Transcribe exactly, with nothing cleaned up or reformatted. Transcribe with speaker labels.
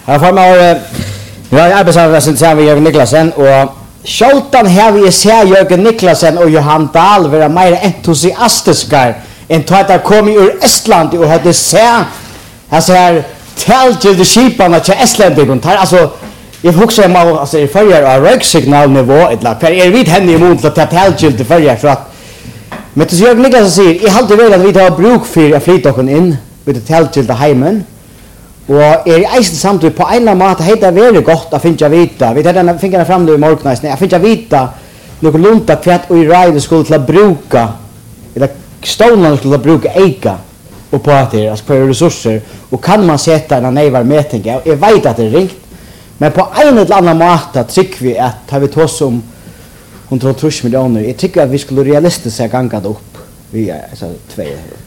Speaker 1: Här får man vi har arbetssamarbete sen med Jörgen Niklasen och Scholtan här vi ser Jörgen Niklasen och Johan Dahl vara mer entusiastiska än att komma ur Estland och hade se alltså här tell till de skiparna till Estland och tar alltså jag huxar mig alltså i förra röksignalnivå eller för är vid henne emot att tell till det förra för att men det Jörgen Niklasen säger i halde väl att vi tar bruk för att flytta oss in med det tell till det hemmen. Och är i eisen samtidigt på en eller annan måte heter det väldigt gott att finna vita. Vi tar den fingrarna fram nu i morgonäsning. Jag finna vita något lunta kvätt och i ride skulle till att bruka eller stolarna skulle bruka eika och på att det alltså på resurser och kan man sätta en nävar mätning. Jag vet att det är ringt. Men på en eller annan måte tycker vi att har vi tås om hundratusen miljoner. Jag tycker att vi skulle realistiskt se gangat upp. Vi är alltså två